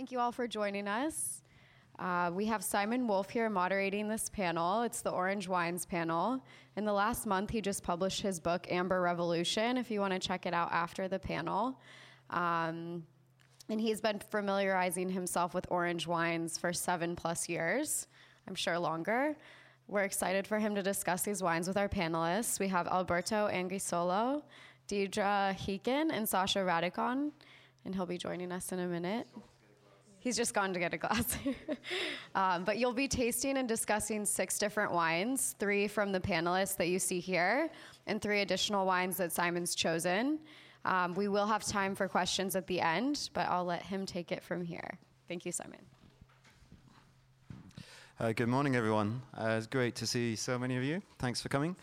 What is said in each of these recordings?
Thank you all for joining us. We have Simon Wolf here moderating this panel. It's the Orange Wines panel. In the last month, he just published his book, Amber Revolution, if you want to check it out after the panel. And he's been familiarizing himself with orange wines for 7+ years, I'm sure longer. We're excited for him to discuss these wines with our panelists. We have Alberto Anguisolo, Deidre Heekin, and Sasha Radikon, and he'll be joining us in a minute. He's just gone to get a glass. But you'll be tasting and discussing 6 different wines, 3 from the panelists that you see here, and 3 additional wines that Simon's chosen. We will have time for questions at the end, but I'll let him take it from here. Thank you, Simon. Good morning, everyone. It's great to see so many of you. Thanks for coming.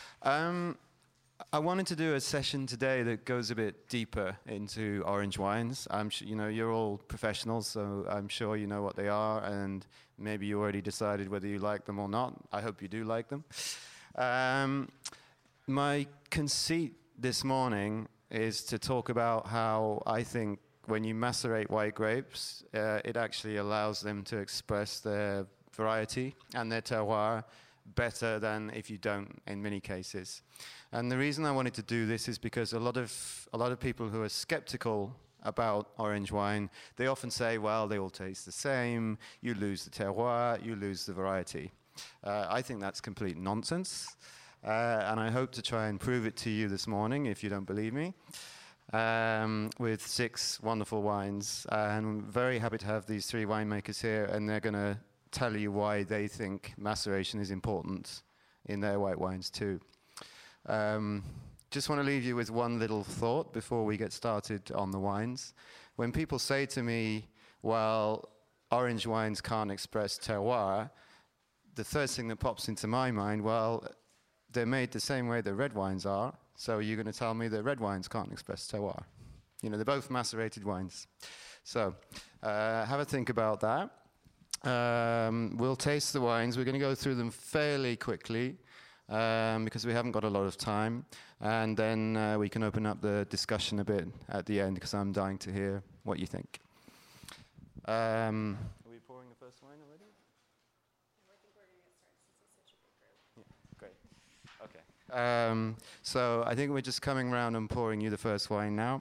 I wanted to do a session today that goes a bit deeper into orange wines. I'm sure, you're all professionals, so I'm sure you know what they are, and maybe you already decided whether you like them or not. I hope you do like them. My conceit this morning is to talk about how I think when you macerate white grapes, it actually allows them to express their variety and their terroir better than if you don't in many cases. And the reason I wanted to do this is because a lot of people who are skeptical about orange wine, they often say, well, they all taste the same, you lose the terroir, you lose the variety. I think that's complete nonsense, and I hope to try and prove it to you this morning if you don't believe me, with 6 wonderful wines. And I'm very happy to have these 3 winemakers here, and they're going to tell you why they think maceration is important in their white wines too. Just want to leave you with one little thought before we get started on the wines. When people say to me, well, orange wines can't express terroir, the first thing that pops into my mind, well, they're made the same way that red wines are, so you're going to tell me that red wines can't express terroir. They're both macerated wines. So have a think about that. We'll taste the wines. We're going to go through them fairly quickly because we haven't got a lot of time. And then we can open up the discussion a bit at the end because I'm dying to hear what you think. Are we pouring the first wine already? I think we're going to get started since it's such a big group. Yeah, great. Okay. So I think we're just coming around and pouring you the first wine now.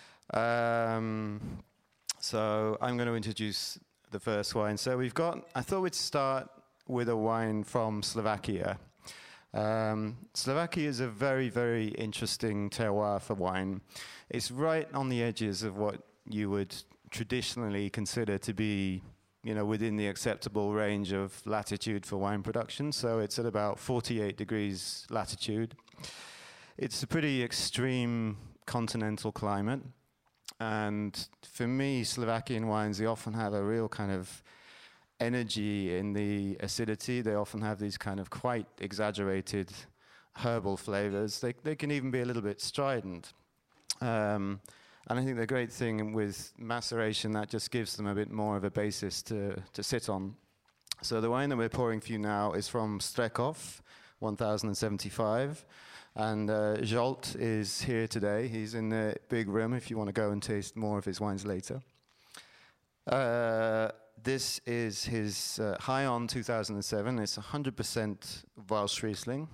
So I'm going to introduce the first wine. So I thought we'd start with a wine from Slovakia. Slovakia is a very, very interesting terroir for wine. It's right on the edges of what you would traditionally consider to be, within the acceptable range of latitude for wine production. So it's at about 48 degrees latitude. It's a pretty extreme continental climate. And for me, Slovakian wines, they often have a real kind of energy in the acidity. They often have these kind of quite exaggerated herbal flavors. They can even be a little bit strident. And I think the great thing with maceration, that just gives them a bit more of a basis to sit on. So the wine that we're pouring for you now is from Strekov, 1075. And Zsolt is here today. He's in the big room if you want to go and taste more of his wines later. This is his High On 2007. It's 100% Welsh Riesling.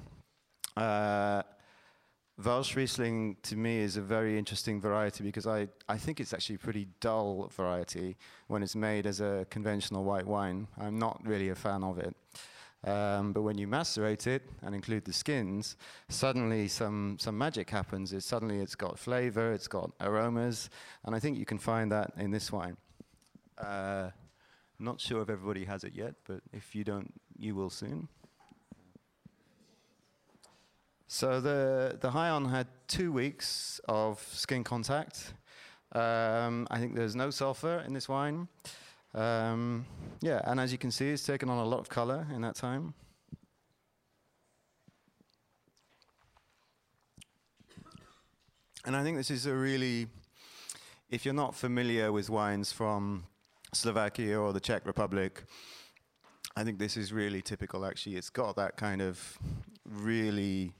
Welsh Riesling, to me, is a very interesting variety because I think it's actually a pretty dull variety when it's made as a conventional white wine. I'm not really a fan of it. But when you macerate it and include the skins, suddenly some magic happens. Suddenly it's got flavor, it's got aromas, and I think you can find that in this wine. Not sure if everybody has it yet, but if you don't, you will soon. So the High On had 2 weeks of skin contact. I think there's no sulfur in this wine. Yeah, and as you can see, it's taken on a lot of color in that time. And I think this is a really, if you're not familiar with wines from Slovakia or the Czech Republic, I think this is really typical, actually. It's got that kind of really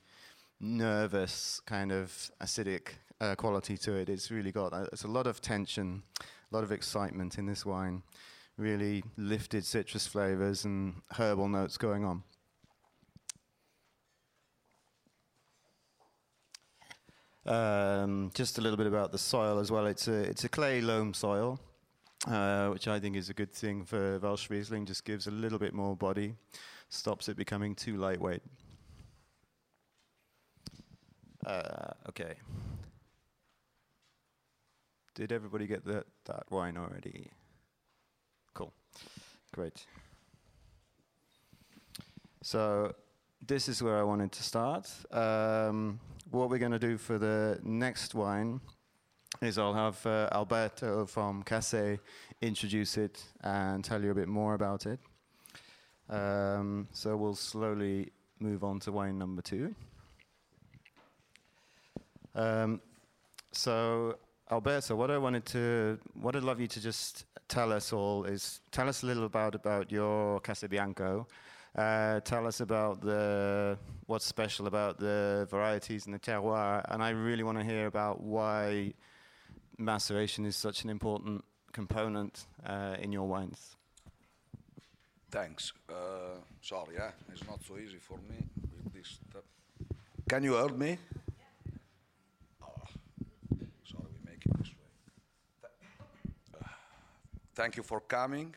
nervous, kind of acidic quality to it. It's really got, it's a lot of tension A lot of excitement in this wine. Really lifted citrus flavors and herbal notes going on. Just a little bit about the soil as well. It's a clay loam soil, which I think is a good thing for Welsh Riesling. Just gives a little bit more body, stops it becoming too lightweight. Okay. Did everybody get that wine already? Cool. Great. So this is where I wanted to start. What we're going to do for the next wine is I'll have Alberto from Casse introduce it and tell you a bit more about it. So we'll slowly move on to wine number 2. So Alberto, what I'd love you to just tell us all is tell us a little about your Casse Bianco. Tell us about what's special about the varieties and the terroir, and I really want to hear about why maceration is such an important component in your wines. Thanks. Sorry, it's not so easy for me with this. Can you hear me? Sorry, we make it this way. Thank you for coming.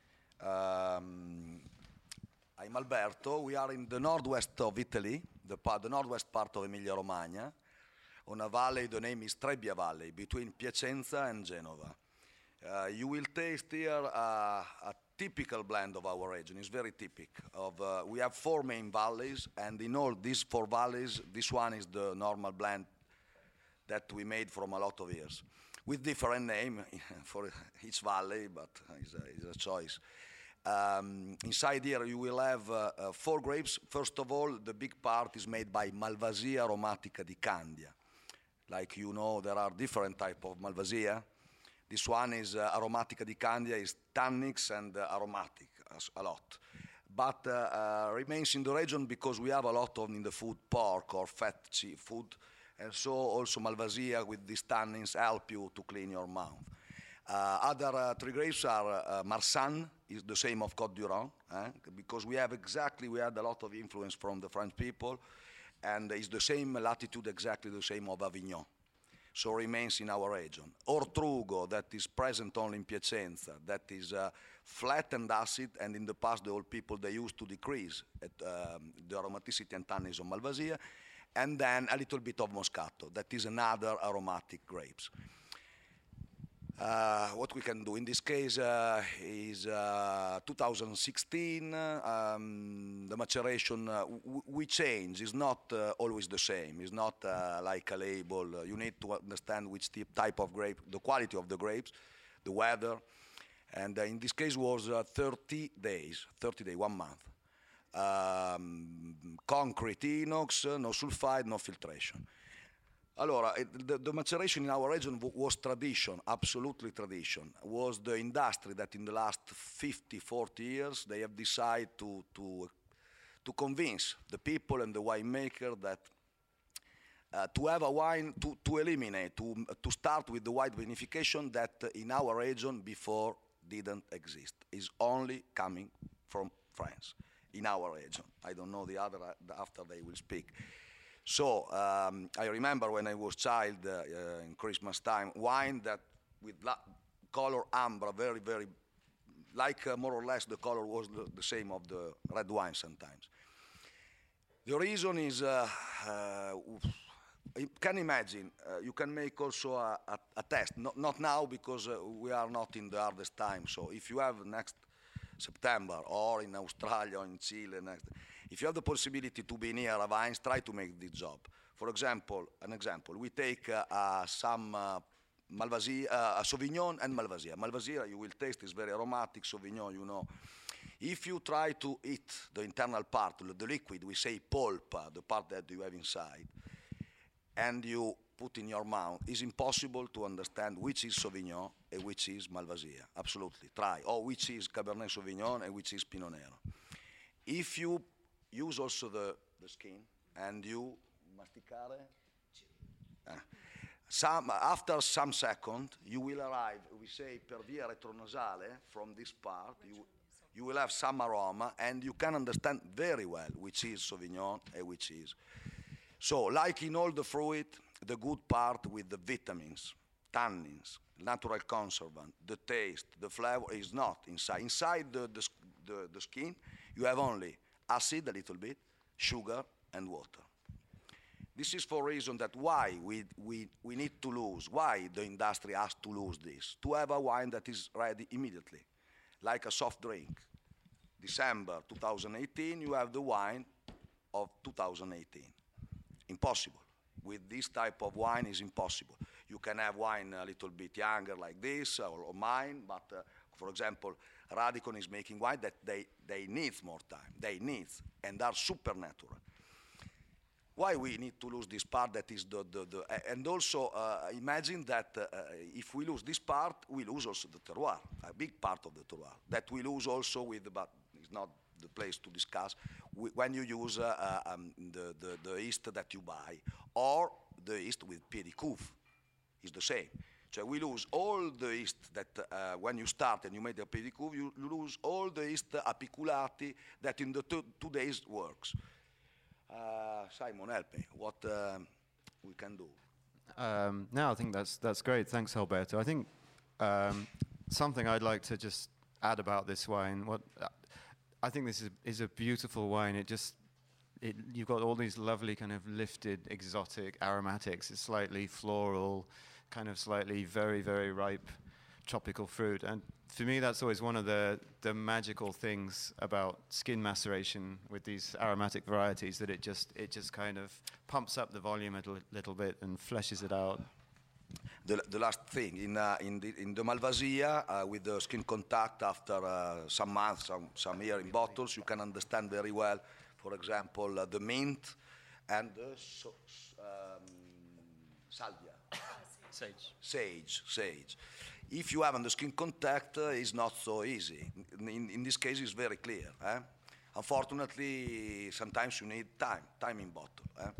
I'm Alberto. We are in the northwest of Italy, the northwest part of Emilia-Romagna, on a valley, the name is Trebbia Valley, between Piacenza and Genova. You will taste here a typical blend of our region. It's very typical. We have 4 main valleys, and in all these 4 valleys, this one is the normal blend that we made from a lot of years, with different name for each valley, but it's a choice. Inside here you will have 4 grapes. First of all, the big part is made by Malvasia Aromatica di Candia. Like you know, there are different type of Malvasia. This one is Aromatica di Candia, is tannics and aromatic a lot. But remains in the region because we have a lot of in the food, pork or fat food, and so also Malvasia with these tannins help you to clean your mouth. Other 3 grapes are Marsanne, is the same of Côte d'Ivoire, because we had a lot of influence from the French people, and it's the same latitude, exactly the same of Avignon, so remains in our region. Ortrugo, that is present only in Piacenza, that is flat and acid, and in the past the old people, they used to decrease the aromaticity and tannins of Malvasia, and then a little bit of Moscato, that is another aromatic grapes. What we can do in this case is 2016. The maceration we change. Is not always the same. It's not like a label. You need to understand which type of grape, the quality of the grapes, the weather, and in this case was 30 days, 1 month. Concrete inox, no sulfide, no filtration. Allora, the maceration in our region was tradition, absolutely tradition. Was the industry that in the last 50, 40 years, they have decided to convince the people and the winemaker that to have a wine, to eliminate, to start with the white vinification that in our region before didn't exist. Is only coming from France, in our region. I don't know the other, after they will speak. So I remember when I was child in Christmas time, wine that with color amber, very, very, like more or less the color was the same of the red wine sometimes. The reason is, you can imagine, you can make also a test, not now because we are not in the hardest time. So if you have next September or in Australia or in Chile if you have the possibility to be near a vines, try to make this job. For example, we take some Malvasia, Sauvignon and Malvasia. Malvasia, you will taste, is very aromatic. Sauvignon, you know. If you try to eat the internal part, the liquid, we say polpa, the part that you have inside, and you put in your mouth, it's impossible to understand which is Sauvignon and which is Malvasia. Absolutely, try. Or which is Cabernet Sauvignon and which is Pinot Nero. If you use also the skin and you masticare, After some second, you will arrive, we say, per via retronasale, from this part, you will have some aroma, and you can understand very well which is Sauvignon and which is. So, like in all the fruit, the good part with the vitamins, tannins, natural conservant, the taste, the flavor is not inside. Inside the skin, you have only acid a little bit, sugar, and water. This is for reason that why we need to lose, why the industry has to lose this, to have a wine that is ready immediately, like a soft drink. December 2018, you have the wine of 2018. Impossible. With this type of wine, is impossible. You can have wine a little bit younger like this, or mine, but for example, Radicon is making wine that they need more time. They need, and are supernatural. Why we need to lose this part that is and also imagine that if we lose this part, we lose also the terroir, a big part of the terroir, that we lose also with, but it's not the place to discuss, when you use the yeast that you buy, or the yeast with pied de cuve, is the same. So we lose all the yeast that when you start and you make the pied de cuve, you lose all the yeast apiculati that in the 2 days works. Simon, help me. What we can do? No, I think that's great. Thanks, Alberto. I think something I'd like to just add about this wine. I think this is a beautiful wine. You've got all these lovely kind of lifted, exotic aromatics. It's slightly floral, kind of slightly very, very ripe tropical fruit. And for me, that's always one of the magical things about skin maceration with these aromatic varieties, that it just kind of pumps up the volume a little bit and fleshes it out. The last thing, in the Malvasia, with the skin contact after some months, some year in bottles, you can understand very well, for example, the mint and the salvia. Sage. If you have on the skin contact, it's not so easy. In this case, it's very clear. Unfortunately, sometimes you need time in bottle.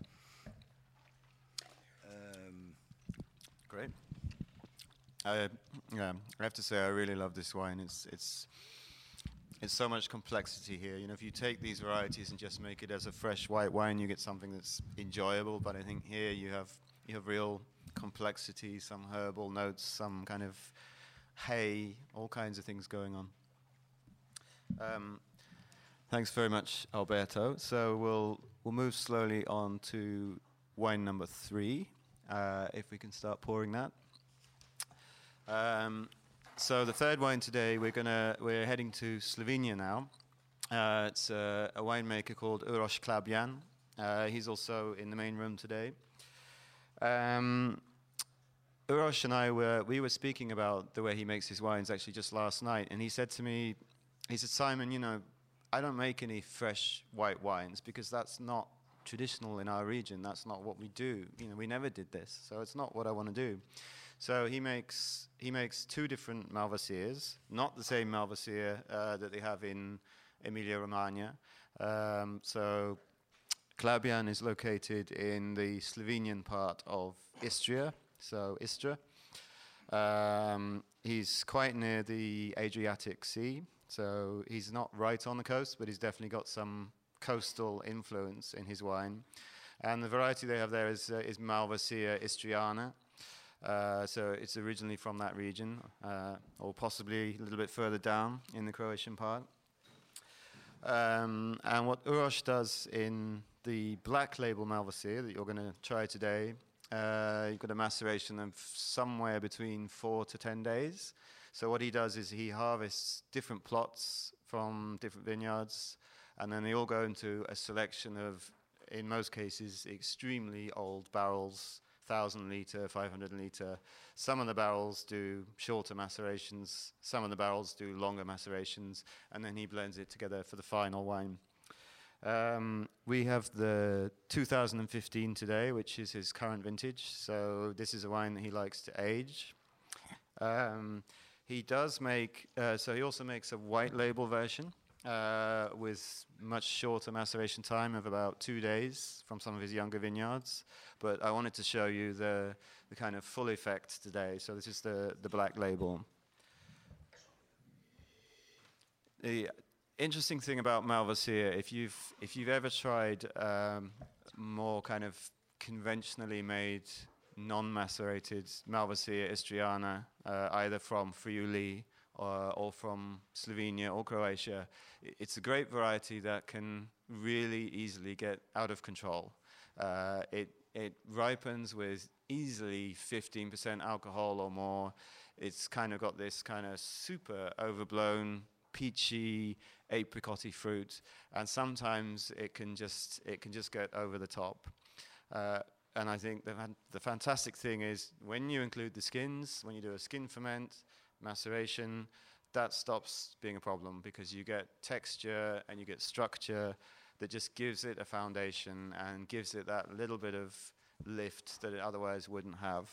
Great. I have to say I really love this wine. It's so much complexity here. You know, if you take these varieties and just make it as a fresh white wine, you get something that's enjoyable. But I think here you have real complexity, some herbal notes, some kind of hay, all kinds of things going on. Thanks very much, Alberto. So we'll move slowly on to wine number 3, if we can start pouring that. So the third wine today, we're heading to Slovenia now. It's a winemaker called Uroš Klabjan. He's also in the main room today. Uroš and I we were speaking about the way he makes his wines actually just last night, and he said to me, Simon, you know, I don't make any fresh white wines because that's not traditional in our region. That's not what we do. You know, we never did this, so it's not what I want to do. So he makes 2 different Malvasias, not the same Malvasia that they have in Emilia-Romagna. So Klabjan is located in the Slovenian part of Istria, so Istra. He's quite near the Adriatic Sea, so he's not right on the coast, but he's definitely got some coastal influence in his wine. And the variety they have there is Malvasia Istriana. So it's originally from that region, or possibly a little bit further down in the Croatian part. And what Uroš does in the black label Malvasia that you're going to try today, you've got a maceration of somewhere between 4 to 10 days. So what he does is he harvests different plots from different vineyards, and then they all go into a selection of, in most cases, extremely old barrels, 1,000 litre, 500 litre. Some of the barrels do shorter macerations, some of the barrels do longer macerations, and then he blends it together for the final wine. We have the 2015 today, which is his current vintage. So this is a wine that he likes to age. He does make, so he also makes a white label version. with much shorter maceration time of about 2 days from some of his younger vineyards. But I wanted to show you the kind of full effect today. So this is the black label. The interesting thing about Malvasia, if you've ever tried more kind of conventionally made non-macerated Malvasia Istriana, either from Friuli or from Slovenia or Croatia, it's a great variety that can really easily get out of control. It ripens with easily 15% alcohol or more. It's kind of got this kind of super overblown, peachy, apricot-y fruit, and sometimes it can just get over the top. And I think the fantastic thing is when you include the skins, when you do a skin ferment, maceration, that stops being a problem because you get texture and you get structure that just gives it a foundation and gives it that little bit of lift that it otherwise wouldn't have.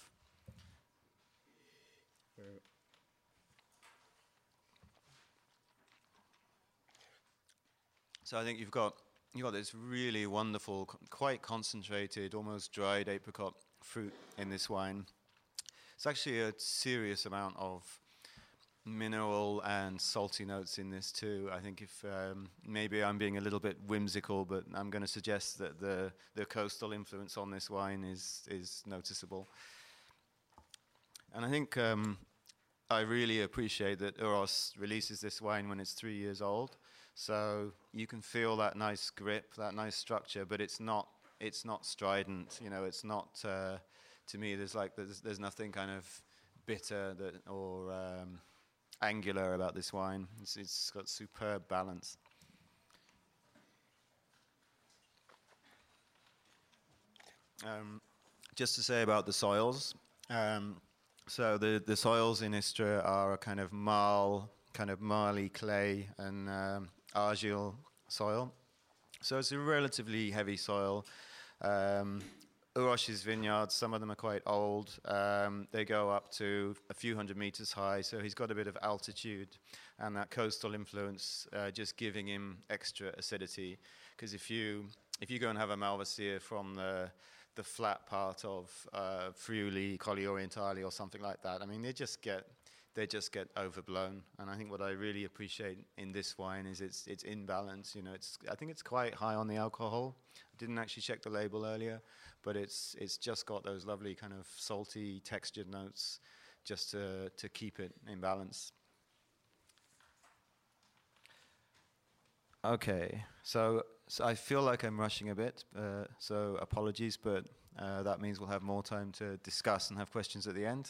So I think you've got this really wonderful, quite concentrated, almost dried apricot fruit in this wine. It's actually a serious amount of mineral and salty notes in this too. I think if maybe I'm being a little bit whimsical, but I'm going to suggest that the coastal influence on this wine is noticeable. And I think I really appreciate that Uros releases this wine when it's 3 years old. So you can feel that nice grip, that nice structure, but it's not strident. You know, it's not. To me, there's nothing kind of bitter or angular about this wine. It's got superb balance. Just to say about the soils. So the soils in Istra are a kind of marly clay and argil soil. So it's a relatively heavy soil. Uros's vineyards, some of them are quite old. They go up to a few hundred meters high, so he's got a bit of altitude and that coastal influence just giving him extra acidity. Because if you go and have a Malvasia from the flat part of Friuli, Colli Orientali or something like that, I mean, they just get overblown. And I think what I really appreciate in this wine is it's in balance. You know, I think it's quite high on the alcohol. I didn't actually check the label earlier, but it's just got those lovely kind of salty textured notes just to keep it in balance. Okay, so I feel like I'm rushing a bit, so apologies, but that means we'll have more time to discuss and have questions at the end.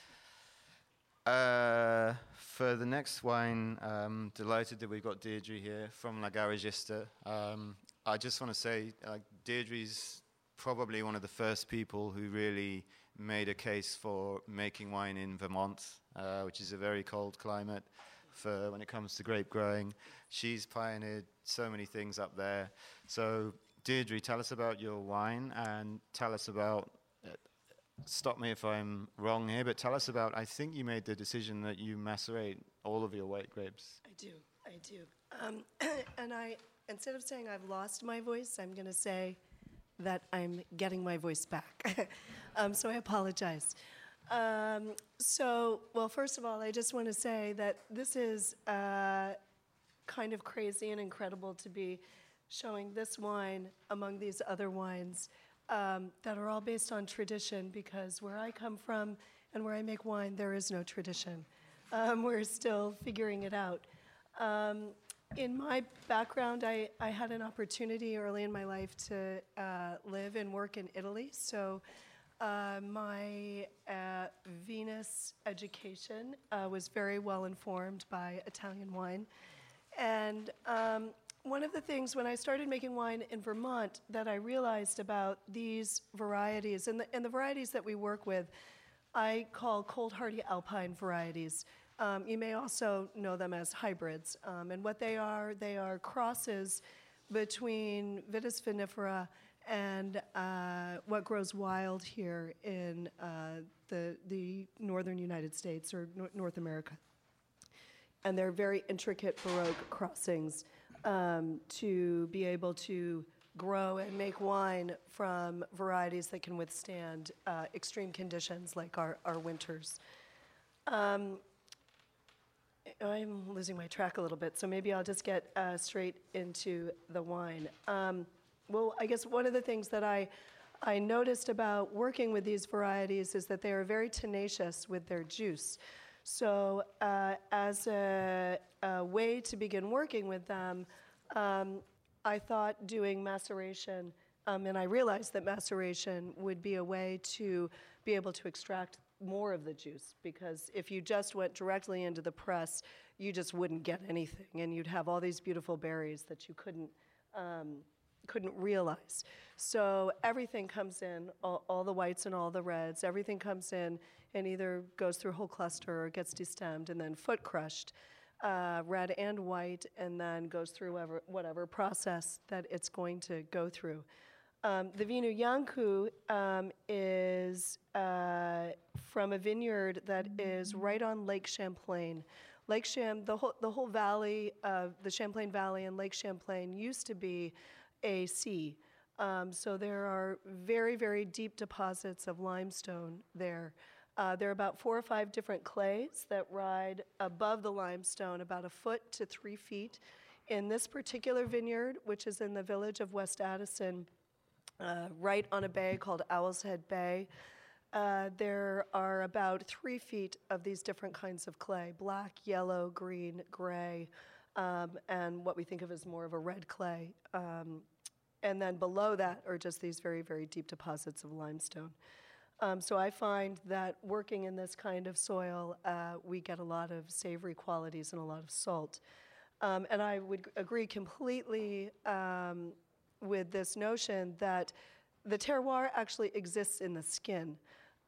For the next wine, I'm delighted that we've got Deirdre here from La Garagista. I just want to say, Deirdre's probably one of the first people who really made a case for making wine in Vermont, which is a very cold climate for when it comes to grape growing. She's pioneered so many things up there. So, Deirdre, tell us about your wine and tell us about stop me if I'm wrong here, but tell us about, I think you made the decision that you macerate all of your white grapes. I do. And instead of saying I've lost my voice, I'm going to say that I'm getting my voice back. So I apologize. Well, first of all, I just want to say that this is kind of crazy and incredible to be showing this wine among these other wines that are all based on tradition, because where I come from and where I make wine, there is no tradition. We're still figuring it out. In my background, I had an opportunity early in my life to live and work in Italy. So my Venus education was very well informed by Italian wine. And one of the things when I started making wine in Vermont that I realized about these varieties, and the varieties that we work with, I call cold hardy alpine varieties. You may also know them as hybrids. And what they are crosses between Vitis vinifera and what grows wild here in the northern United States or North America. and they're very intricate Baroque crossings to be able to grow and make wine from varieties that can withstand extreme conditions like our winters. I'm losing my track a little bit, so maybe I'll just get straight into the wine. Well, I guess one of the things that I noticed about working with these varieties is that they are very tenacious with their juice. So as a way to begin working with them, I thought doing maceration, and I realized that maceration would be a way to be able to extract more of the juice, because if you just went directly into the press, you just wouldn't get anything, and you'd have all these beautiful berries that you couldn't realize. So everything comes in, all the whites and all the reds, everything comes in and either goes through whole cluster or gets destemmed and then foot crushed, red and white, and then goes through whatever process that it's going to go through. The Vinu Iancu is from a vineyard that is right on Lake Champlain. The whole valley, the Champlain Valley and Lake Champlain used to be a sea. So there are very, very deep deposits of limestone there. There are about 4 or 5 different clays that ride above the limestone about 1 foot to 3 feet. In this particular vineyard, which is in the village of West Addison, right on a bay called Owl's Head Bay, there are about 3 feet of these different kinds of clay: black, yellow, green, gray, and what we think of as more of a red clay. And then below that are just these very, very deep deposits of limestone. So I find that working in this kind of soil, we get a lot of savory qualities and a lot of salt. And I would agree completely with this notion that the terroir actually exists in the skin.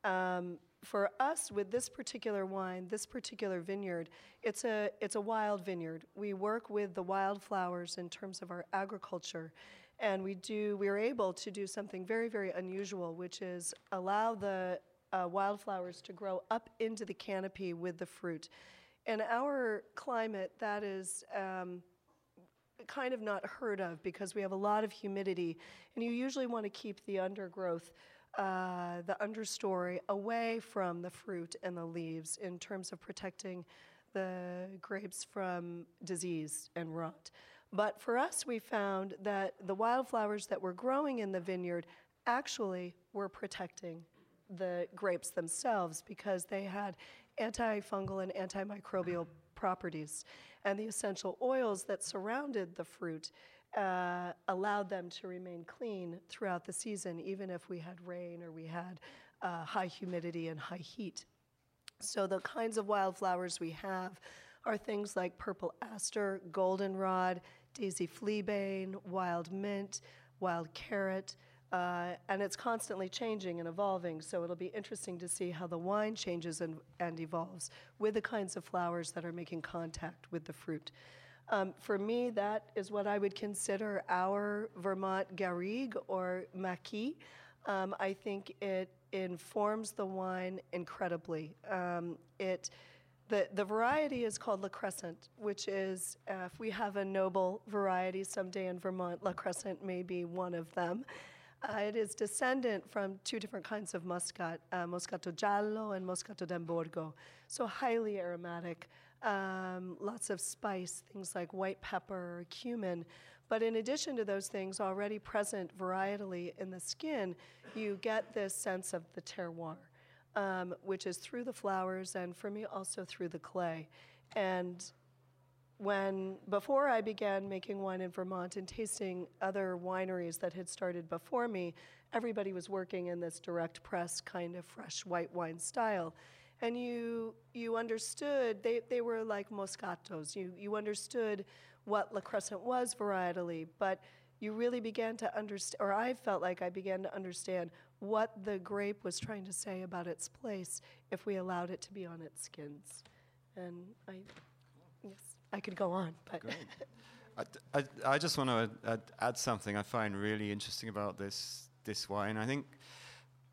For us, with this particular wine, this particular vineyard, it's a wild vineyard. We work with the wildflowers in terms of our agriculture, and we are able to do something very, very unusual, which is allow the wildflowers to grow up into the canopy with the fruit. In our climate, that is kind of not heard of because we have a lot of humidity, and you usually want to keep the undergrowth, the understory, away from the fruit and the leaves in terms of protecting the grapes from disease and rot. But for us, we found that the wildflowers that were growing in the vineyard actually were protecting the grapes themselves because they had antifungal and antimicrobial properties. And the essential oils that surrounded the fruit allowed them to remain clean throughout the season, even if we had rain or we had high humidity and high heat. So the kinds of wildflowers we have are things like purple aster, goldenrod, daisy fleabane, wild mint, wild carrot, and it's constantly changing and evolving, so it'll be interesting to see how the wine changes and evolves with the kinds of flowers that are making contact with the fruit. For me, that is what I would consider our Vermont Garrigue or Maquis. I think it informs the wine incredibly. The variety is called La Crescent, which is, if we have a noble variety someday in Vermont, La Crescent may be one of them. It is descendant from 2 different kinds of muscat, Moscato Giallo and Moscato d'Amburgo, so highly aromatic, lots of spice, things like white pepper, cumin. But in addition to those things already present varietally in the skin, you get this sense of the terroir. Which is through the flowers and for me also through the clay. And before I began making wine in Vermont and tasting other wineries that had started before me, everybody was working in this direct press kind of fresh white wine style. And you understood, they were like Moscatos. You understood what La Crescent was varietally, but you really began to understand, or I felt like I began to understand what the grape was trying to say about its place if we allowed it to be on its skins. And I could go on, but. Great. I just want to add something I find really interesting about this wine. I think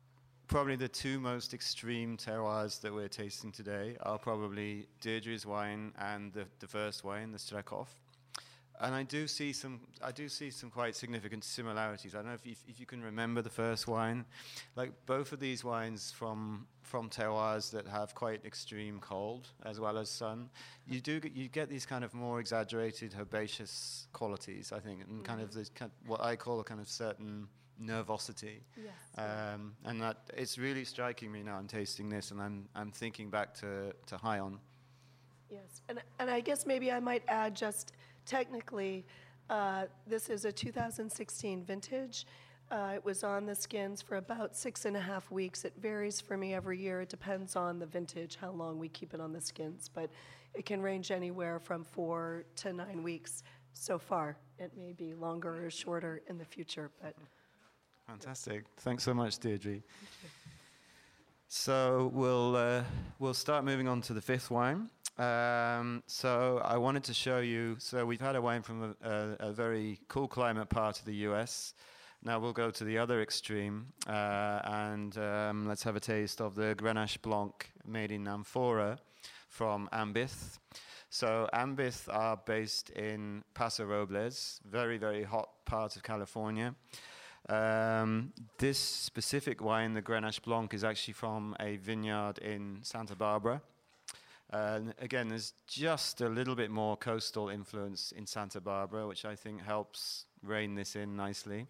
probably the two most extreme terroirs that we're tasting today are probably Deirdre's wine and the first wine, the Strakov. And I do see some quite significant similarities. I don't know if you can remember the first wine. Like both of these wines from terroirs that have quite extreme cold as well as sun, you get these kind of more exaggerated herbaceous qualities, I think, and kind of this what I call a kind of certain nervosity. Yes. And that it's really striking me now. I'm tasting this, and I'm thinking back to High On. Yes, and I guess maybe I might add just technically, this is a 2016 vintage. It was on the skins for about 6.5 weeks. It varies for me every year. It depends on the vintage, how long we keep it on the skins, but it can range anywhere from 4 to 9 weeks so far. It may be longer or shorter in the future, but. Fantastic. Thanks so much, Deirdre. So we'll start moving on to the fifth wine. So I wanted to show you, so we've had a wine from a very cool climate part of the US. Now we'll go to the other extreme, and let's have a taste of the Grenache Blanc made in Amphora from Ambith. So Ambith are based in Paso Robles, very, very hot part of California. This specific wine, the Grenache Blanc, is actually from a vineyard in Santa Barbara. Again, there's just a little bit more coastal influence in Santa Barbara, which I think helps rein this in nicely.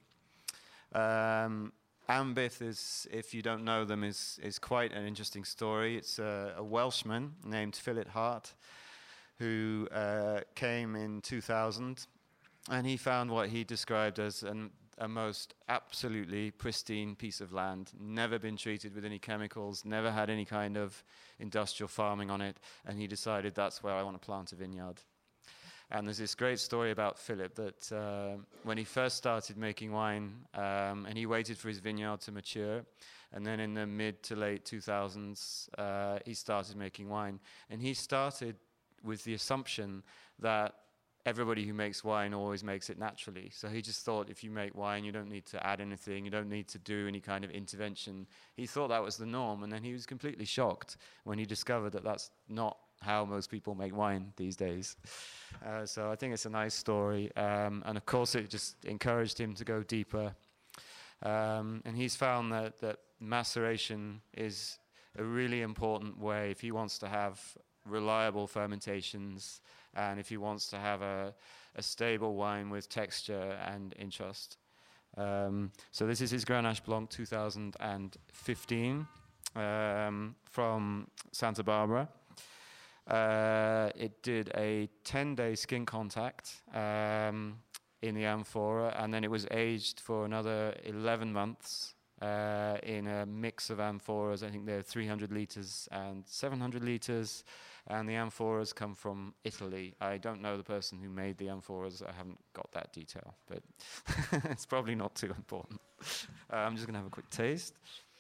Ambith is, if you don't know them, is quite an interesting story. It's a Welshman named Philip Hart who came in 2000, and he found what he described as a most absolutely pristine piece of land, never been treated with any chemicals, never had any kind of industrial farming on it, and he decided that's where I want to plant a vineyard. And there's this great story about Philip that when he first started making wine, and he waited for his vineyard to mature, and then in the mid to late 2000s, he started making wine. And he started with the assumption that everybody who makes wine always makes it naturally. So he just thought if you make wine, you don't need to add anything, you don't need to do any kind of intervention. He thought that was the norm, and then he was completely shocked when he discovered that that's not how most people make wine these days. So I think it's a nice story, and of course it just encouraged him to go deeper. And he's found that maceration is a really important way if he wants to have reliable fermentations, and if he wants to have a stable wine with texture and interest. So this is his Grenache Blanc 2015 from Santa Barbara. It did a 10-day skin contact in the amphora, and then it was aged for another 11 months in a mix of amphoras. I think they're 300 liters and 700 liters. And the amphoras come from Italy. I don't know the person who made the amphoras. I haven't got that detail, but it's probably not too important. I'm just going to have a quick taste.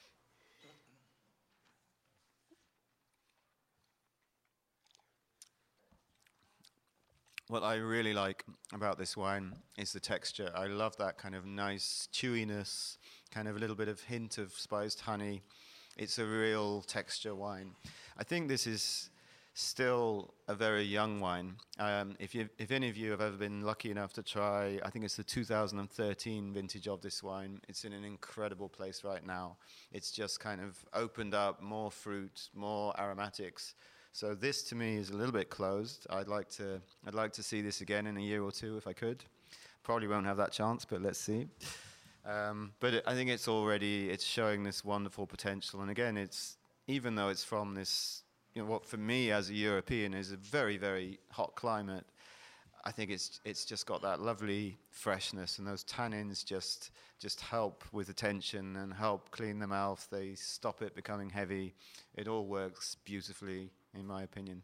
What I really like about this wine is the texture. I love that kind of nice chewiness, kind of a little bit of hint of spiced honey. It's a real texture wine. I think this is still a very young wine. If any of you have ever been lucky enough to try, I think it's the 2013 vintage of this wine. It's in an incredible place right now. It's just kind of opened up, more fruit, more aromatics. So this to me is a little bit closed. I'd like to see this again in a year or two if I could. Probably won't have that chance, but let's see. But I think it's showing this wonderful potential. And again, even though it's from this, what for me as a European is a very, very hot climate, I think it's just got that lovely freshness, and those tannins just help with the tension and help clean the mouth. They stop it becoming heavy. It all works beautifully, in my opinion.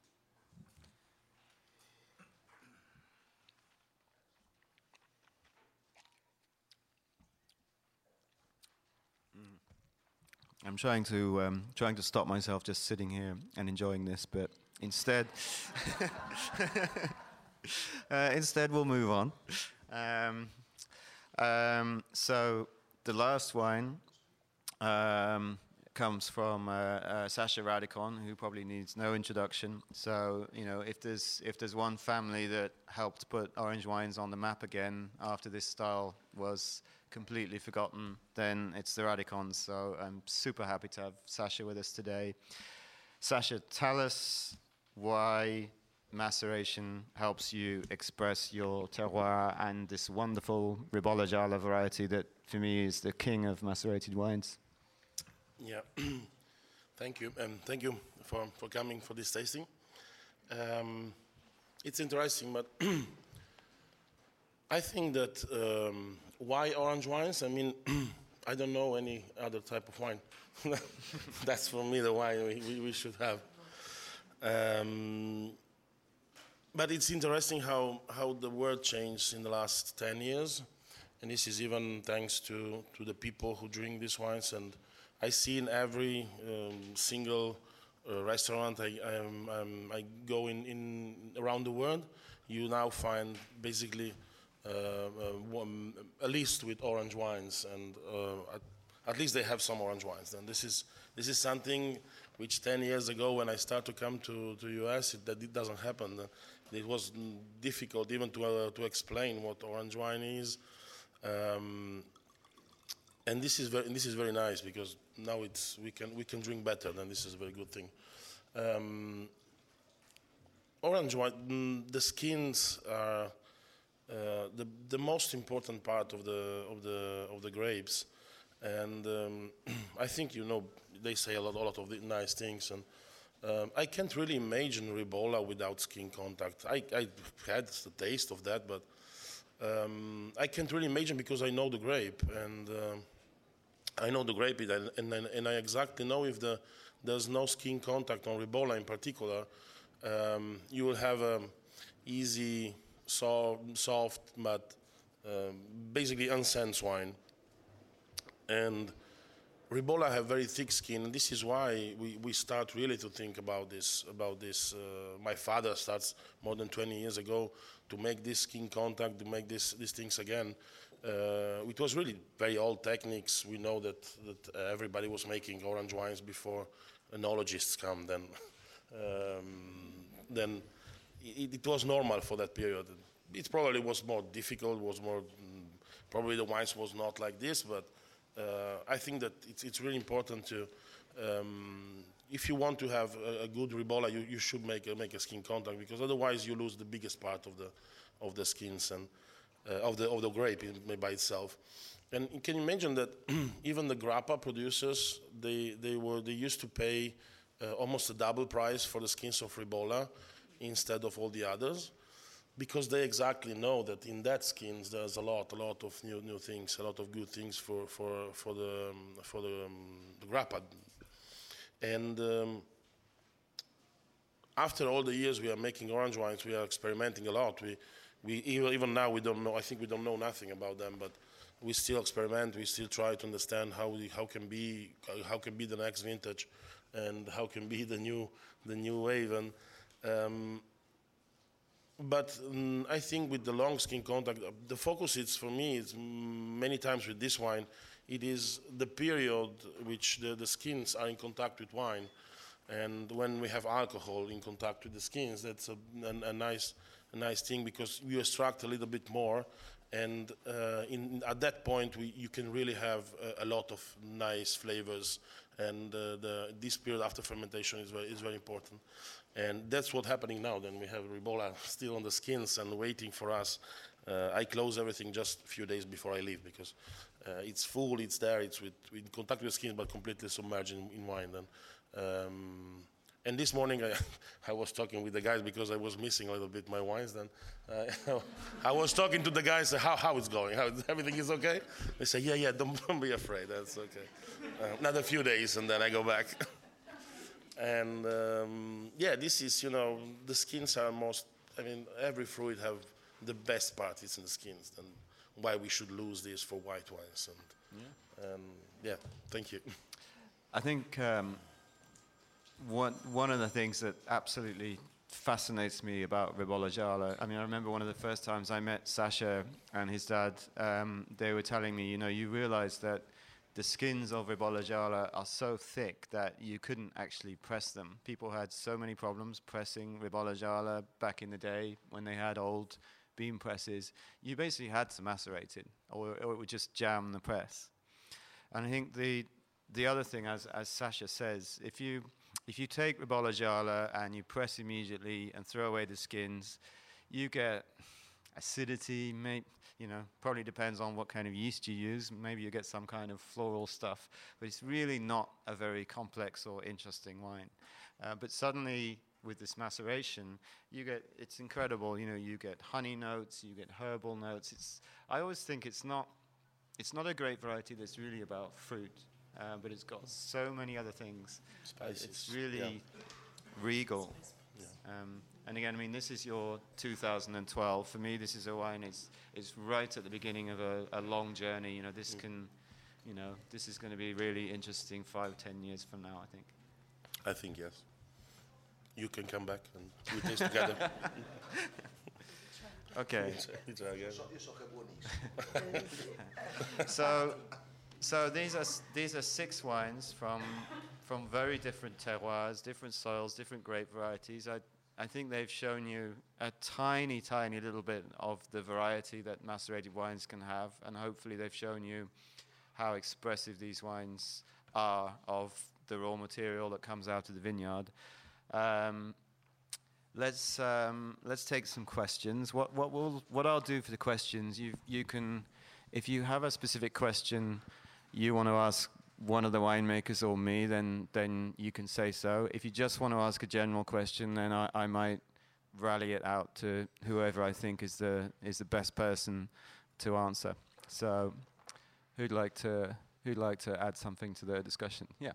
I'm trying to stop myself just sitting here and enjoying this, but instead, we'll move on. So the last wine comes from Sasha Radikon, who probably needs no introduction. So, you know, if there's one family that helped put orange wines on the map again after this style was completely forgotten, then it's the Radikons. So I'm super happy to have Sasha with us today. Sasha, tell us why maceration helps you express your terroir and this wonderful Ribolla Gialla variety that, for me, is the king of macerated wines. Yeah, thank you, and thank you for coming for this tasting. It's interesting, but I think that why orange wines? I mean, I don't know any other type of wine. That's for me the wine we should have. But it's interesting how the world changed in the last 10 years, and this is even thanks to the people who drink these wines. And I see in every single restaurant I go in around the world, you now find basically a list with orange wines, and at least they have some orange wines. And this is something which 10 years ago, when I started to come to US, it doesn't happen. It was difficult even to explain what orange wine is. And this is very nice, because now we can drink better, and this is a very good thing. Orange wine, the skins are the most important part of the grapes, and I think, you know, they say a lot of nice things, and I can't really imagine Ribolla without skin contact. I had the taste of that, but I can't really imagine, because I know the grape, and I know the grape, and I exactly know if there's no skin contact on Ribolla in particular, you will have a easy, soft, but basically unsensed wine. And Ribolla have very thick skin, and this is why we start really to think about this. My father starts more than 20 years ago to make this skin contact, to make these things again. It was really very old techniques. We know that everybody was making orange wines before enologists come. Then it was normal for that period. It probably was more difficult. Probably the wines was not like this, but I think that it's really important to, if you want to have a good Ribolla, you should make a skin contact, because otherwise you lose the biggest part of the skins and of the grape by itself. And you can imagine that even the grappa producers, they used to pay almost a double price for the skins of Ribolla instead of all the others, because they exactly know that in that skins there's a lot of new things, a lot of good things for the grappa. And after all the years we are making orange wines, we are experimenting a lot. We even now we don't know. I think we don't know nothing about them, but we still experiment. We still try to understand how can be the next vintage, and how can be the new wave. And but I think with the long skin contact, the focus is, for me, it's many times with this wine, it is the period which the skins are in contact with wine, and when we have alcohol in contact with the skins, that's a nice thing, because you extract a little bit more, and at that point you can really have a lot of nice flavors, and this period after fermentation is very important. And that's what's happening now. Then we have Ribolla still on the skins and waiting for us. I close everything just a few days before I leave, because it's full, it's there, it's in contact with the skin, but completely submerged in wine. And this morning I was talking with the guys, because I was missing a little bit my wines. Then I was talking to the guys, how it's going, how everything is okay. They say, yeah, don't be afraid, that's okay. Another few days and then I go back. And this is, the skins are every fruit have the best part is in the skins, and why we should lose this for white wines. And thank you. I think one of the things that absolutely fascinates me about Ribolla Gialla, I remember one of the first times I met Sasha and his dad, they were telling me, you realize that the skins of Ribolla Gialla are so thick that you couldn't actually press them. People had so many problems pressing Ribolla Gialla back in the day when they had old beam presses. You basically had to macerate it, or it would just jam the press. And I think the other thing, as Sasha says, if you take Ribolla Gialla and you press immediately and throw away the skins, you get acidity, probably depends on what kind of yeast you use. Maybe you get some kind of floral stuff, but it's really not a very complex or interesting wine. But suddenly, with this maceration, it's incredible. You get honey notes, you get herbal notes. I always think it's not a grape variety that's really about fruit, but it's got so many other things. Spices. It's really regal. Yeah. And again, I mean, this is your 2012. For me, this is a wine. It's right at the beginning of a long journey. This this is going to be really interesting 5 or 10 years from now, I think. I think yes. You can come back and we taste together. Okay. We try again. Io so che è buonissimo. So these are 6 wines from very different terroirs, different soils, different grape varieties. I think they've shown you a tiny, tiny little bit of the variety that macerated wines can have, and hopefully they've shown you how expressive these wines are of the raw material that comes out of the vineyard. Let's take some questions. What I'll do for the questions, you can, if you have a specific question you want to ask one of the winemakers or me, then you can say so. If you just want to ask a general question, then I might rally it out to whoever I think is the best person to answer. So, who'd like to add something to the discussion? Yeah.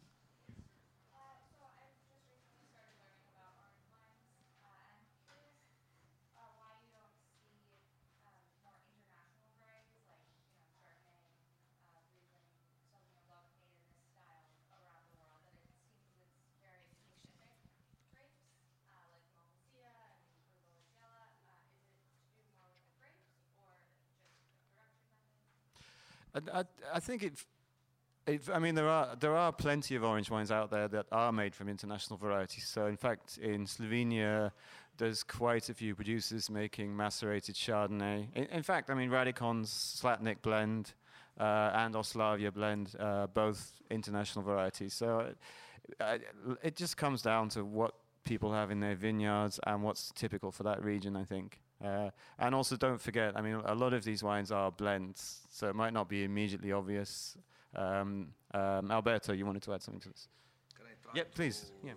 I think I mean, there are plenty of orange wines out there that are made from international varieties. So, in fact, in Slovenia, there's quite a few producers making macerated Chardonnay. In fact, I mean, Radicon's Slatnik blend and Oslavia blend, both international varieties. So, it just comes down to what people have in their vineyards and what's typical for that region, I think. And also, don't forget, I mean, a lot of these wines are blends, so it might not be immediately obvious. Alberto, you wanted to add something to this? Can I try? Yeah, please. Yeah.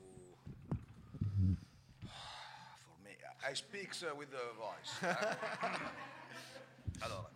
For me, I speak with the voice. Allora,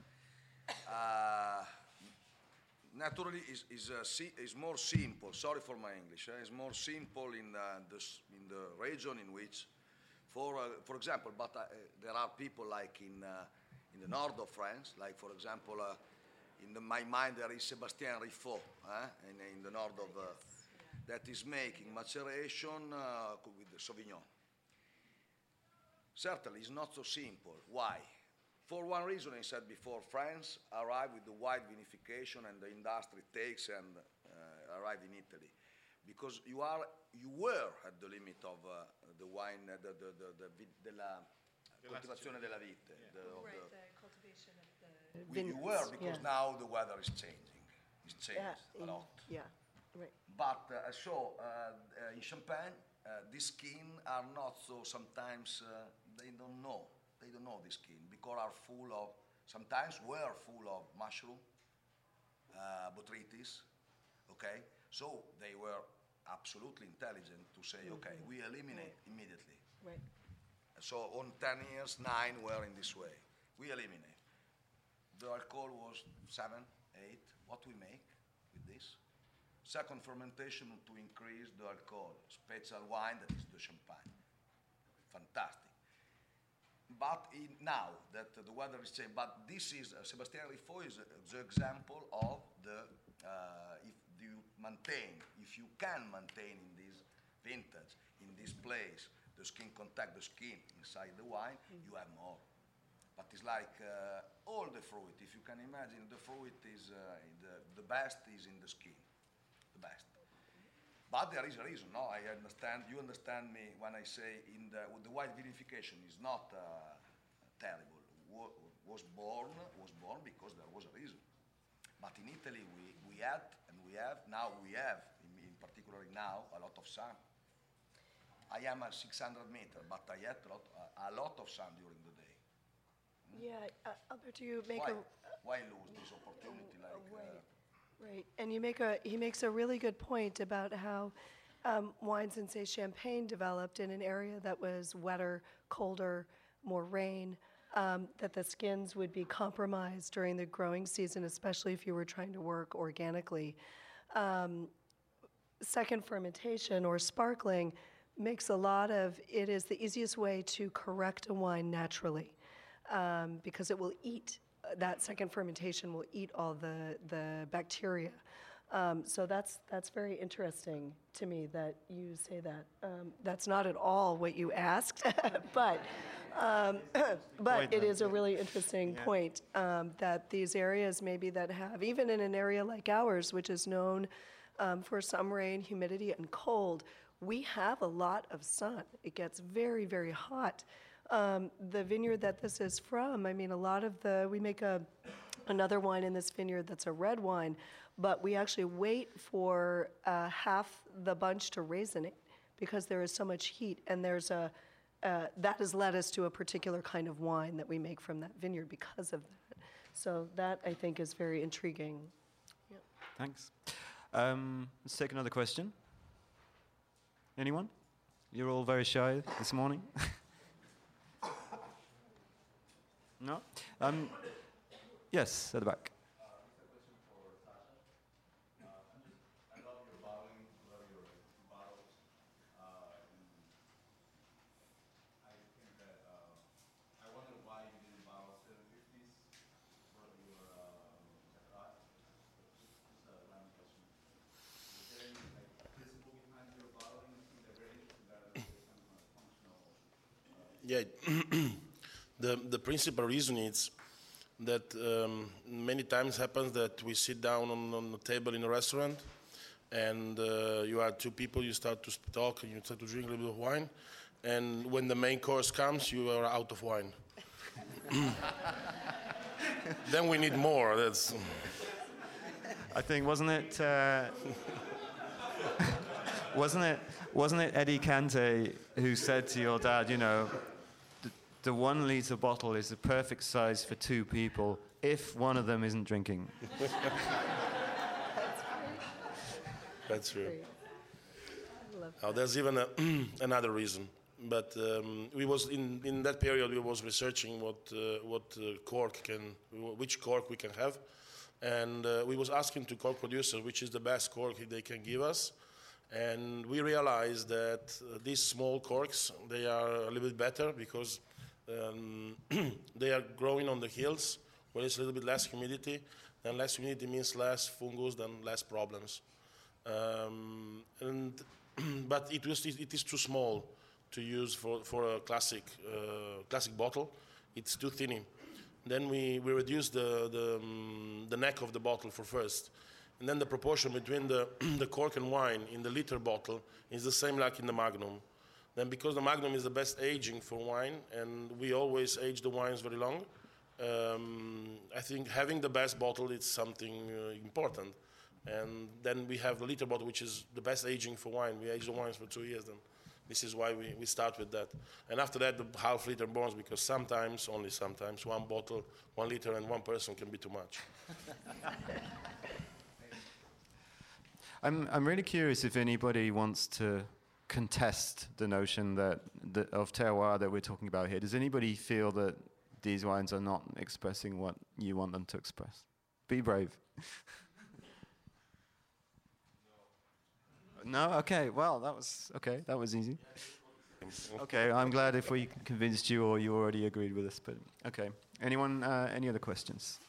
naturally, is more simple. Sorry for my English. It's more simple in the region in which, for example, but there are people like in the north of France, like for example. My mind there is Sébastien Riffaut in the north of that is making maceration with the Sauvignon. Certainly, it's not so simple. Why? For one reason, I said before, France arrived with the white vinification and the industry takes and arrived in Italy, because you were at the limit of the wine, della coltivazione della vite. The cultivation of the you were, because now the weather is changing. It's changed a lot. Yeah, right. But in Champagne, the skin are not so. Sometimes they don't know. They don't know the skin because are full of. Sometimes were full of mushroom, botrytis. Okay, so they were absolutely intelligent to say, okay, we eliminate immediately. Right. So on 10 years, 9 were in this way. We eliminate. The alcohol was 7, 8. What we make with this? Second fermentation to increase the alcohol. Special wine that is the champagne. Fantastic. But now that the weather is changing, but this is, Sébastien Riffaut is the example of if you can maintain in this vintage, in this place, the skin contact, the skin inside the wine, you have more. but it's like all the fruit. If you can imagine, the fruit is the best is in the skin, the best. But there is a reason. No, I understand. You understand me when I say the white vinification is not terrible. Was born because there was a reason. But in Italy, we had and we have now in particular now a lot of sun. I am at 600 meters, but I had a lot of sun during the day. Yeah, Alberto, you make Why lose this opportunity? Right, and he makes a really good point about how wines in, say, Champagne developed in an area that was wetter, colder, more rain, that the skins would be compromised during the growing season, especially if you were trying to work organically. Second fermentation or sparkling makes it is the easiest way to correct a wine naturally, because it will eat. That second fermentation will eat all the bacteria. So that's very interesting to me that you say that. That's not at all what you asked, but it is a really interesting point that these areas maybe that have, even in an area like ours, which is known for some rain, humidity, and cold, we have a lot of sun. It gets very, very hot. The vineyard that this is from, I mean, we make another wine in this vineyard that's a red wine, but we actually wait for half the bunch to raisinate because there is so much heat, and that has led us to a particular kind of wine that we make from that vineyard because of that. So that, I think, is very intriguing. Yep. Thanks. Let's take another question. Anyone? You're all very shy this morning. No? Yes, at the back. I love your bottling, love your bottles. I think that I wonder why you didn't bottle 750s for your Chateauroux. Just a random question. Is there any principle behind your bottling? I think they're very interesting that there's some kind of functional. Yeah. The principal reason is that many times happens that we sit down on the table in a restaurant, and you are two people, you start to talk and you start to drink a little bit of wine, and when the main course comes, you are out of wine. Then we need more. I think wasn't it Eddie Cante who said to your dad, the 1 liter bottle is the perfect size for 2 people if one of them isn't drinking. That's true. Now, there's even another reason. But we was in that period we was researching which cork we can have, and we was asking to cork producers which is the best cork they can give us, and we realized that these small corks, they are a little bit better because they are growing on the hills where there's a little bit less humidity, and less humidity means less fungus, then less problems. But it is too small to use for a classic bottle. It's too thin. Then we reduce the neck of the bottle for first, and then the proportion between the cork and wine in the liter bottle is the same like in the Magnum. Then because the Magnum is the best aging for wine, and we always age the wines very long, I think having the best bottle is something important. And then we have the liter bottle, which is the best aging for wine. We age the wines for 2 years then. This is why we start with that. And after that, the half liter bonus, because sometimes, only sometimes, 1 bottle, 1 liter, and 1 person can be too much. I'm really curious if anybody wants to contest the notion of terroir that we're talking about here. Does anybody feel that these wines are not expressing what you want them to express? Be brave. No? Okay, well, that was easy. Okay, I'm glad if we convinced you or you already agreed with us, but okay. Anyone, any other questions?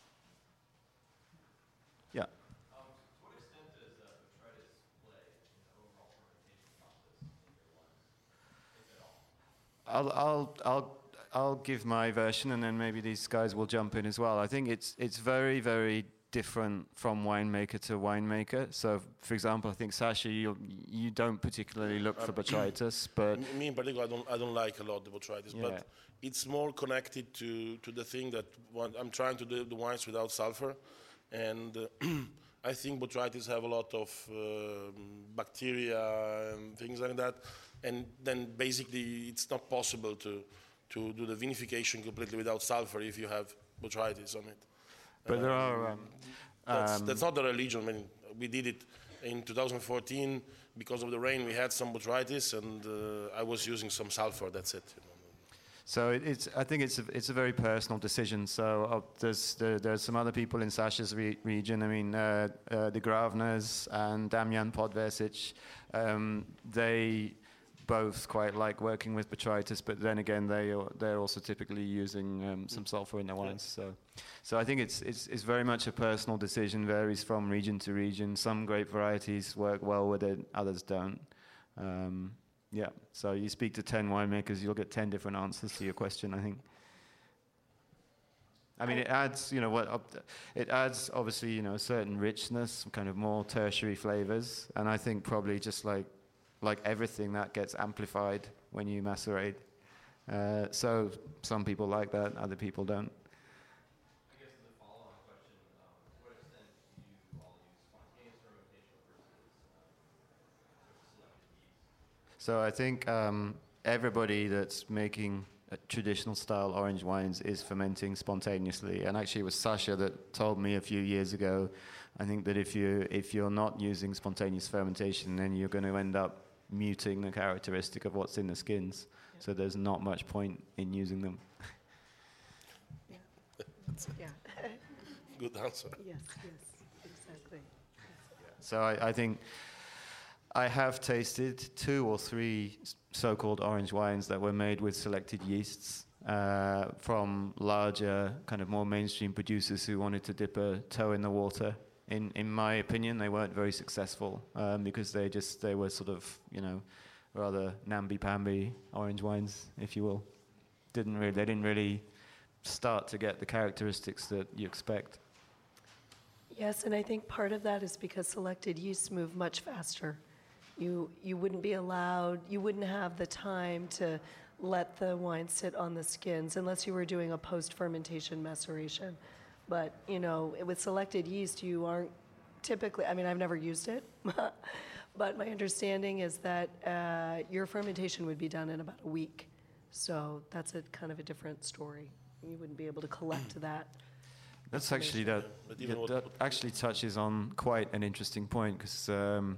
Yeah. To what extent does botrytis play in the overall fermentation process of your wines, if at all? I'll give my version, and then maybe these guys will jump in as well. I think it's very, very different from winemaker to winemaker. So, for example, I think Sasha, you don't particularly look for botrytis, but Me in particular, I don't like a lot the botrytis, Yeah. but it's more connected to the thing that I'm trying to do the wines without sulfur, and I think botrytis have a lot of bacteria and things like that, and then basically it's not possible to do the vinification completely without sulfur if you have botrytis on it. but there are. That's not the religion. I mean, we did it in 2014 because of the rain. We had some botrytis, and I was using some sulfur. That's it. You know. So I think it's a very personal decision. So there's some other people in Sasha's region. I mean, the Gravners and Damian Podversic, they both quite like working with botrytis, but then again, they're also typically using some sulfur in their wines. So I think it's very much a personal decision. Varies from region to region. Some grape varieties work well with it, others don't. Yeah, so you speak to 10 winemakers, you'll get 10 different answers to your question, I think. I mean, it adds, it adds obviously, a certain richness, kind of more tertiary flavors, and I think probably just like everything that gets amplified when you macerate. So some people like that, other people don't. I guess as a follow-on question, to what extent do you all use spontaneous fermentation versus selected yeast? So I think everybody that's making traditional style orange wines is fermenting spontaneously. And actually it was Sasha that told me a few years ago, I think that if you're not using spontaneous fermentation, then you're going to end up muting the characteristic of what's in the skins. Yeah. So there's not much point in using them. Yeah. Good answer. Yes, exactly. So I think I have tasted 2 or 3 so-called orange wines that were made with selected yeasts from larger, kind of more mainstream producers who wanted to dip a toe in the water. In my opinion, they weren't very successful because they were sort of, rather namby-pamby orange wines, if you will. They didn't really start to get the characteristics that you expect. Yes, and I think part of that is because selected yeasts move much faster. You wouldn't be allowed, you wouldn't have the time to let the wine sit on the skins unless you were doing a post-fermentation maceration. But, with selected yeast, you aren't typically, I mean, I've never used it, but my understanding is that your fermentation would be done in about a week. So that's a kind of a different story. You wouldn't be able to collect that. That's actually, that actually touches on quite an interesting point, because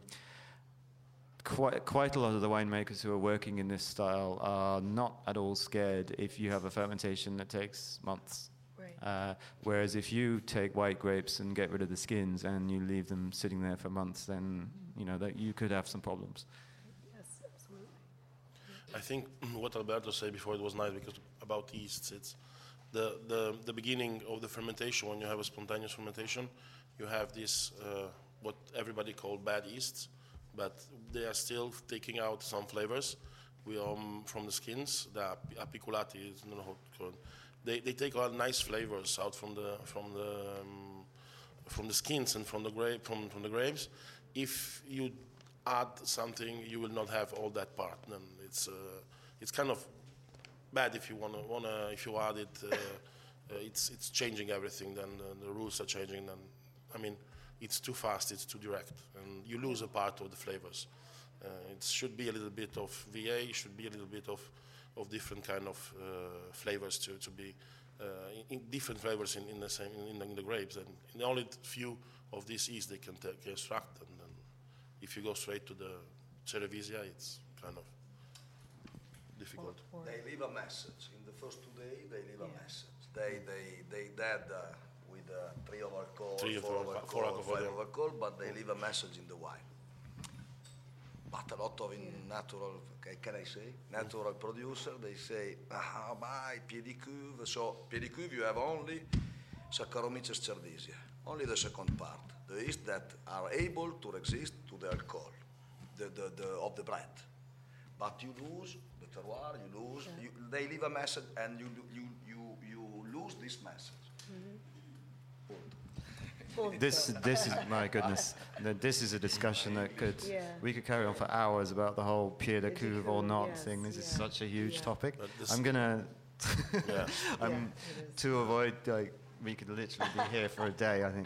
quite a lot of the winemakers who are working in this style are not at all scared if you have a fermentation that takes months. Right. Whereas if you take white grapes and get rid of the skins and you leave them sitting there for months, then that you could have some problems. Yes, absolutely. I think what Alberto said before, it was nice because about yeasts, it's the beginning of the fermentation. When you have a spontaneous fermentation, you have this what everybody call bad yeasts, but they are still taking out some flavors from the skins. The apiculati, I don't know how to call it. They take all nice flavors out from the skins and from the grapes. If you add something, you will not have all that part. And it's kind of bad if you if you add it. It's changing everything. Then the rules are changing. Then I mean, it's too fast. It's too direct, and you lose a part of the flavors. It should be a little bit of VA. It should be a little bit of different kind of flavors to be in different flavors in the grapes, and in only few of these yeast they can extract. And then if you go straight to the Cerevisia, it's kind of difficult. They leave a message. In the first 2 days, they leave a message. They dead with 3 of alcohol, 4 of alcohol, 5 of alcohol, but they leave a message in the wine. But a lot of natural, can I say, natural producer, they say, buy pied de cuve. So pied de cuve you have only Saccharomyces cerevisiae, only the second part, the yeast that are able to resist to the alcohol of the bread. But you lose the terroir, you lose, they leave a message and you lose this message. This is my goodness. This is a discussion that we could carry on for hours about the whole Pierre de Couve or not yes, thing. This is yeah. such a huge topic. But this- I'm gonna Yeah. to avoid we could literally be here for a day. I think.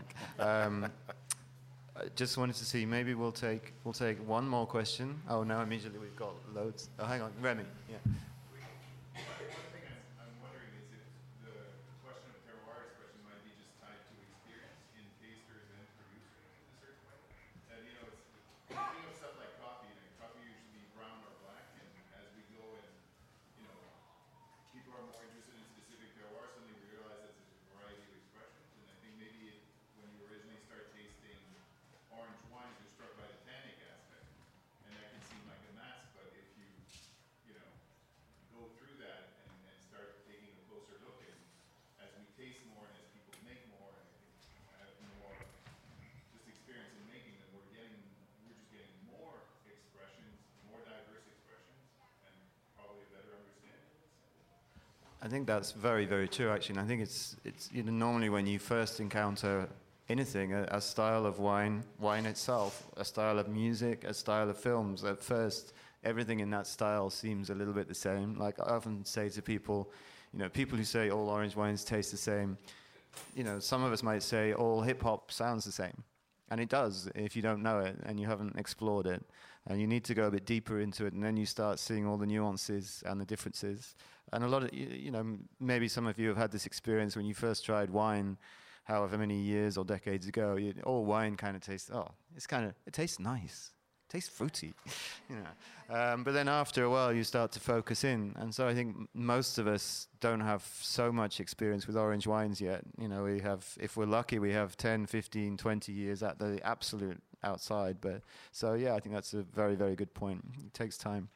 I just wanted to see. Maybe we'll take one more question. Oh no! Immediately we've got loads. Oh, hang on, Remy. Yeah. One thing I'm wondering is if the question of terroir expression might be just tied to experience in tasters and producers in a certain way. And you know, it's thinking of stuff like coffee. You know, coffee usually brown or black, and as we go and you know, people are more interested in specific terroirs, suddenly we realize that there's a variety of expressions. And I think maybe when you originally start tasting orange wines, you're struck by the tannic aspect, and that can seem like a mask. But if you know, go through that and start taking a closer look, and as we taste more and as people make more, and I think have more just experience in making them, we're just getting more expressions, more diverse expressions, and probably a better understanding of it. I think that's very, very true, actually. And I think it's normally when you first encounter anything, a style of wine itself, a style of music, a style of films, at first, everything in that style seems a little bit the same. Like I often say to people, people who say all orange wines taste the same, some of us might say all hip-hop sounds the same. And it does, if you don't know it and you haven't explored it. And you need to go a bit deeper into it, and then you start seeing all the nuances and the differences. And a lot of, maybe some of you have had this experience when you first tried wine, however many years or decades ago, all wine kind of tastes, it tastes nice. It tastes fruity, But then after a while, you start to focus in. And so I think most of us don't have so much experience with orange wines yet. We have, if we're lucky, we have 10, 15, 20 years at the absolute outside. But so, yeah, I think that's a very, very good point. It takes time.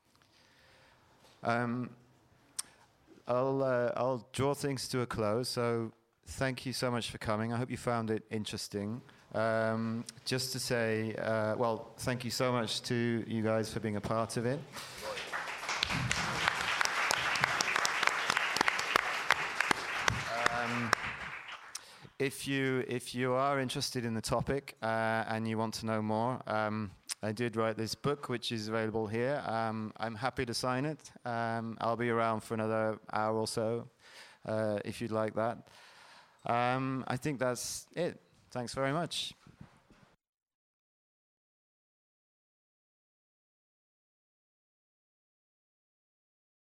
I'll draw things to a close. So thank you so much for coming. I hope you found it interesting. Just to say, thank you so much to you guys for being a part of it. If you are interested in the topic and you want to know more, I did write this book, which is available here. I'm happy to sign it. I'll be around for another hour or so, if you'd like that. I think that's it. Thanks very much.